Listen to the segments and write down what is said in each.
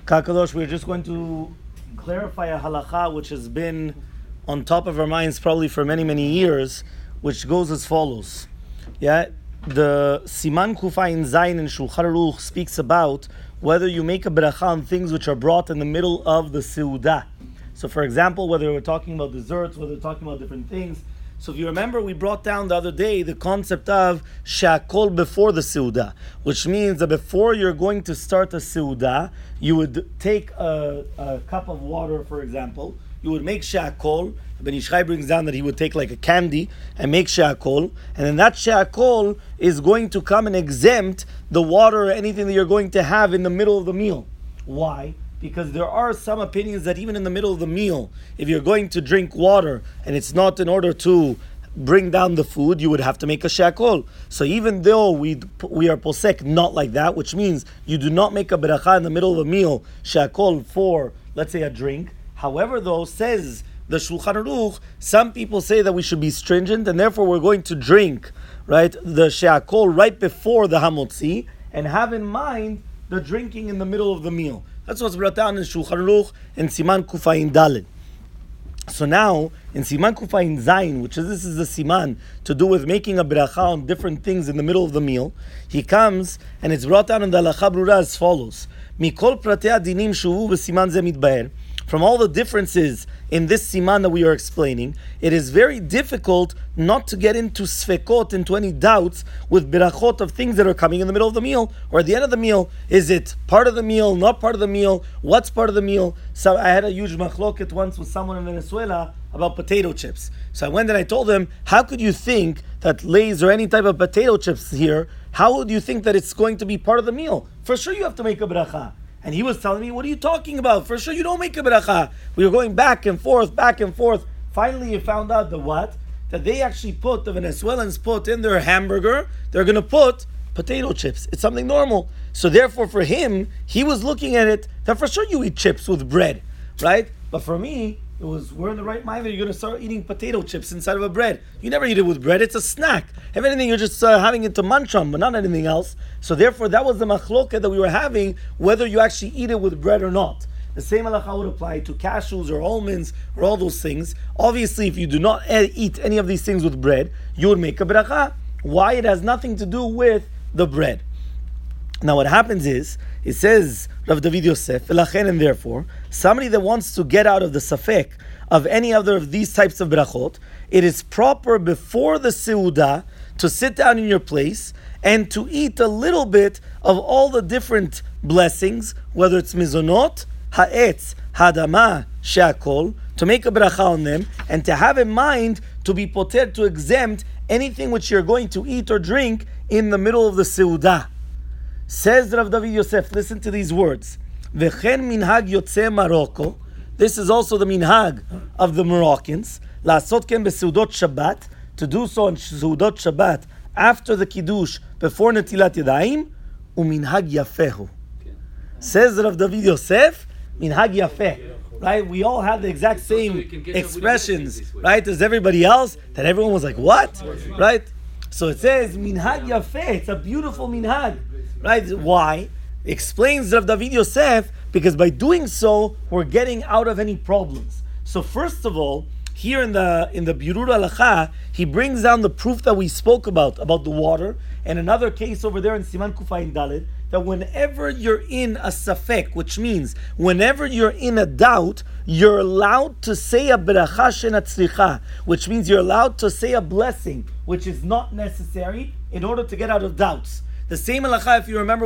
Kakadosh, we're just going to clarify a halakha which has been on top of our minds probably for many, many years, which goes as follows. Yeah, the Siman Kufayin Zayin in Shulchan Aruch speaks about whether you make a bracha on things which are brought in the middle of the Seudah. So for example, whether we're talking about desserts, whether we're talking about different things. So if you remember, we brought down the other day the concept of shakol before the Seudah, which means that before you're going to start a Seudah, you would take a cup of water, for example. You would make shakol. Ben Ishchai brings down that he would take like a candy and make shakol, and then that shakol is going to come and exempt the water or anything that you're going to have in the middle of the meal. Why? Because there are some opinions that even in the middle of the meal, if you're going to drink water and it's not in order to bring down the food, you would have to make a shakol. So even though we are posek not like that, which means you do not make a beracha in the middle of a meal, shakol for, let's say, a drink. However, though, says the Shulchan Aruch, some people say that we should be stringent, and therefore we're going to drink, right, the shakol right before the hamotzi, and have in mind the drinking in the middle of the meal. That's what's brought down in Shulchan Aruch and Siman Kufayin Daled. So now, in Siman Kufayin Zayin, this is the Siman to do with making a bracha on different things in the middle of the meal, he comes, and it's brought down in the Halacha Brura as follows. Mikol pratei adinim shuhu b'siman ze mitbaer. From all the differences in this siman that we are explaining, it is very difficult not to get into sfekot, into any doubts with berachot of things that are coming in the middle of the meal or at the end of the meal. Is it part of the meal, not part of the meal? What's part of the meal? So I had a huge machloket once with someone in Venezuela about potato chips. So I went and I told him, how could you think that Lay's or any type of potato chips here, how would you think that it's going to be part of the meal? For sure you have to make a bracha. And he was telling me, what are you talking about? For sure you don't make a beracha. We were going back and forth, back and forth. Finally, you found out that they actually put, the Venezuelans put in their hamburger, they're going to put potato chips. It's something normal. So therefore for him, he was looking at it, that for sure you eat chips with bread, right? But for me, it was, we're in the right mind that you're going to start eating potato chips inside of a bread. You never eat it with bread. It's a snack. If anything, you're just having it to munch on, but not anything else. So therefore, that was the machloket that we were having, whether you actually eat it with bread or not. The same halacha would apply to cashews or almonds or all those things. Obviously, if you do not eat any of these things with bread, you would make a beracha. Why? It has nothing to do with the bread. Now what happens is, it says, Rav David Yosef, and therefore, somebody that wants to get out of the safek of any other of these types of brachot, it is proper before the seudah to sit down in your place and to eat a little bit of all the different blessings, whether it's mizonot, ha'etz, hadama, shakol, to make a bracha on them, and to have in mind to be poter, to exempt anything which you're going to eat or drink in the middle of the seudah. Says Rav David Yosef, listen to these words. V'chen minhag yotzei Morocco. This is also the minhag of the Moroccans. La'asot ken beseudot Shabbat. To do so on seudot Shabbat after the kiddush, before netilat yadayim. Uminhag yafehu. Says Rav David Yosef, minhag yafeh. Right? We all have the exact same expressions, right, as everybody else. That everyone was like, what? Right? So it says minhag yafeh. It's a beautiful minhag. Right? Why? Explains Rav David Yosef, because by doing so, we're getting out of any problems. So first of all, here in the Birur Halacha, he brings down the proof that we spoke about the water, and another case over there in Siman Kufayin Daled, that whenever you're in a safek, which means whenever you're in a doubt, you're allowed to say a beracha shenatzlicha, which means you're allowed to say a blessing, which is not necessary in order to get out of doubts. The same halacha, if you remember,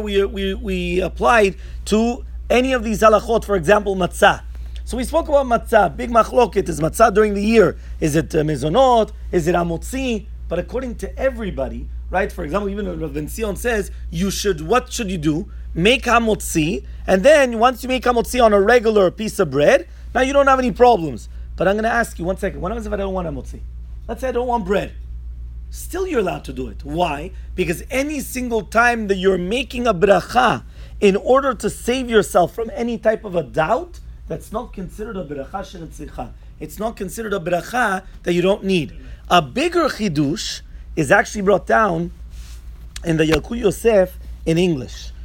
we applied to any of these halachot, for example, matzah. So we spoke about matzah. Big machloket is matzah during the year. Is it mezonot? Is it amotzi? But according to everybody, right? For example, even Rav Ben Sion says, what should you do? Make hamotzi, and then once you make hamotzi on a regular piece of bread, now you don't have any problems. But I'm going to ask you, one second, what happens if I don't want hamotzi? Let's say I don't want bread. Still you're allowed to do it. Why? Because any single time that you're making a bracha in order to save yourself from any type of a doubt, that's not considered a bracha shenetzlicha. It's not considered a bracha that you don't need. A bigger chidush is actually brought down in the Yalkut Yosef in English.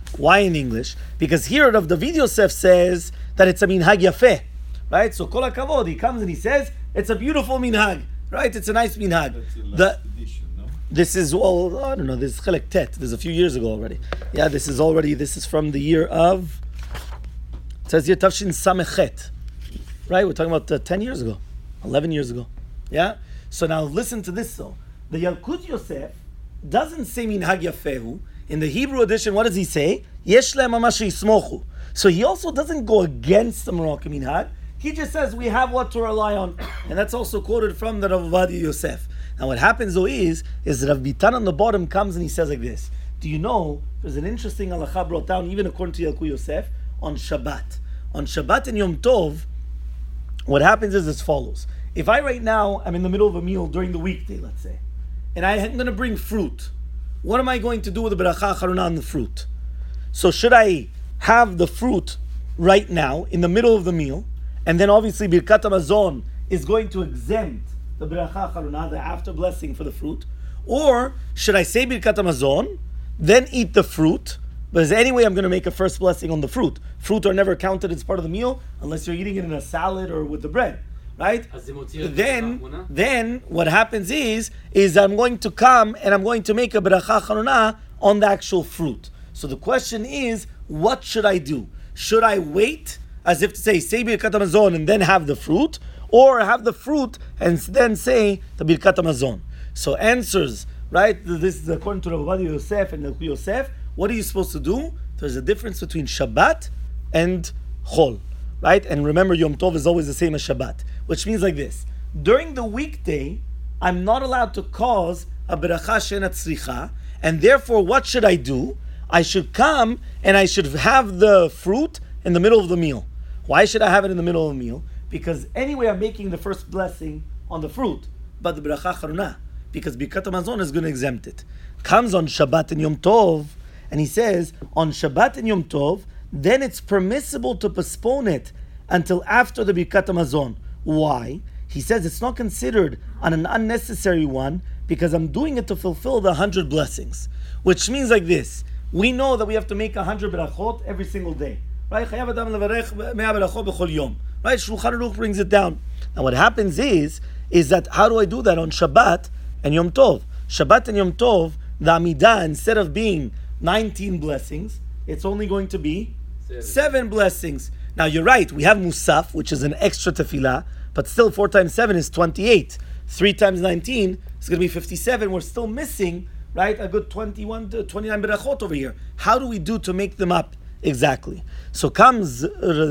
Why in English? Because here Rav David Yosef says that it's a minhag yafeh, right? So kol hakavod, he comes and he says it's a beautiful minhag, right? It's a nice minhag. That's the edition, no? This is, well, I don't know, this is Chelek Tet. This is a few years ago already. Yeah, this is from the year of, it says here Tafshin Samechet, right? We're talking about 10 years ago, 11 years ago. Yeah? So now listen to this though. The Yalkut Yosef doesn't say minhag yafehu. In the Hebrew edition, what does he say? Yesh lehem mamash yismochu. So he also doesn't go against the Moroccan minhag. He just says we have what to rely on. And that's also quoted from the Rav Ovadia Yosef. Now what happens though is Rav Bitan on the bottom comes and he says like this. Do you know, there's an interesting halacha brought down, even according to Yalkut Yosef, on Shabbat. On Shabbat and Yom Tov, what happens is as follows. If I right now, I'm in the middle of a meal during the weekday, let's say, and I'm going to bring fruit, what am I going to do with the beracha acharona on the fruit? So should I have the fruit right now in the middle of the meal, and then obviously Birkat HaMazon is going to exempt the beracha acharona, the after blessing for the fruit, or should I say Birkat HaMazon, then eat the fruit? But anyway, I'm going to make a first blessing on the fruit. Fruit are never counted as part of the meal unless you're eating it in a salad or with the bread, right? Then what happens is I'm going to come and I'm going to make a beracha acharona on the actual fruit. So the question is, what should I do? Should I wait, as if to say Birkat HaMazon and then have the fruit, or have the fruit and then say the Birkat HaMazon? So answers, right? This is according to Rav Ovadia Yosef and Yalkut Yosef. What are you supposed to do? There's a difference between Shabbat and Chol, right? And remember, Yom Tov is always the same as Shabbat, which means like this. During the weekday, I'm not allowed to cause a beracha she'ena tzricha, and therefore, what should I do? I should come and I should have the fruit in the middle of the meal. Why should I have it in the middle of the meal? Because anyway, I'm making the first blessing on the fruit, but the beracha acharona, because Birkat HaMazon is going to exempt it. Comes on Shabbat and Yom Tov, and he says, on Shabbat and Yom Tov, then it's permissible to postpone it until after the Birkat HaMazon. Why? He says it's not considered on an unnecessary one because I'm doing it to fulfill the 100 blessings. Which means like this. We know that we have to make 100 berachot every single day. Right? Chayav adam levarech 100 berachot b'chol yom. Right? Shulchan Aruch brings it down. Now what happens is that how do I do that on Shabbat and Yom Tov? Shabbat and Yom Tov, the Amidah, instead of being 19 blessings, it's only going to be 7 blessings. Now you're right, we have Musaf, which is an extra tefillah, but still 4 times 7 is 28. 3 times 19 is going to be 57. We're still missing, right, a good 21 to 29 berachot over here. How do we do to make them up exactly? So comes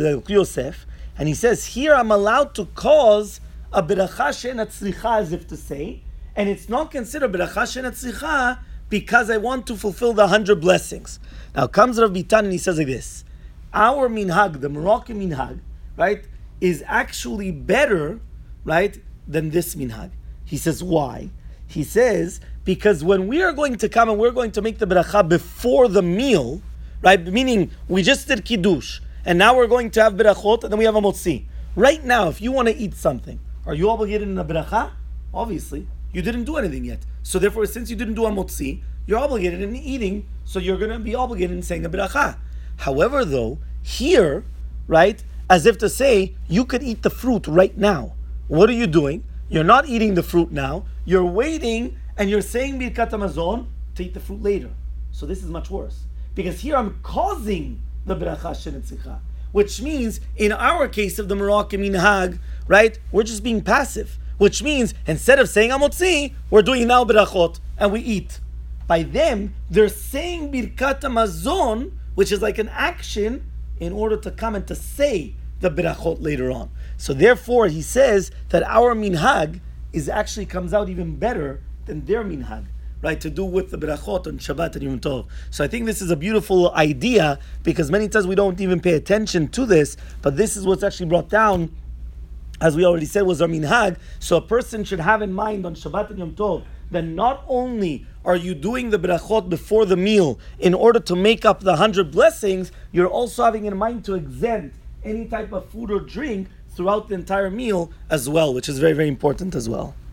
Yosef, and he says, here I'm allowed to cause a beracha she'ena tzricha, as if to say, and it's not considered beracha she'ena tzricha because I want to fulfill the 100 blessings. Now comes Rav Bitan and he says like this. Our minhag, the Moroccan minhag, right, is actually better, right, than this minhag. He says, why? He says, because when we are going to come and we're going to make the beracha before the meal, right, meaning we just did kiddush, and now we're going to have berachot, and then we have a motzi. Right now, if you want to eat something, are you obligated in a beracha? Obviously. You didn't do anything yet. So therefore, since you didn't do a motzi, you're obligated in eating, so you're going to be obligated in saying a beracha. However, though, here, right, as if to say, you could eat the fruit right now. What are you doing? You're not eating the fruit now. You're waiting, and you're saying Birkat HaMazon to eat the fruit later. So this is much worse. Because here I'm causing the beracha she'ena tzricha, which means, in our case of the Moroccan minhag, right, we're just being passive. Which means, instead of saying Amotzi, we're doing now berachot, and we eat. By them, they're saying Birkat HaMazon, which is like an action, in order to come and to say the berachot later on. So therefore, he says that our minhag actually comes out even better than their minhag, right, to do with the berachot on Shabbat and Yom Tov. So I think this is a beautiful idea, because many times we don't even pay attention to this, but this is what's actually brought down, as we already said, was our minhag. So a person should have in mind on Shabbat and Yom Tov that not only are you doing the berachot before the meal in order to make up the 100 blessings, you're also having in mind to exempt any type of food or drink throughout the entire meal as well, which is very, very important as well.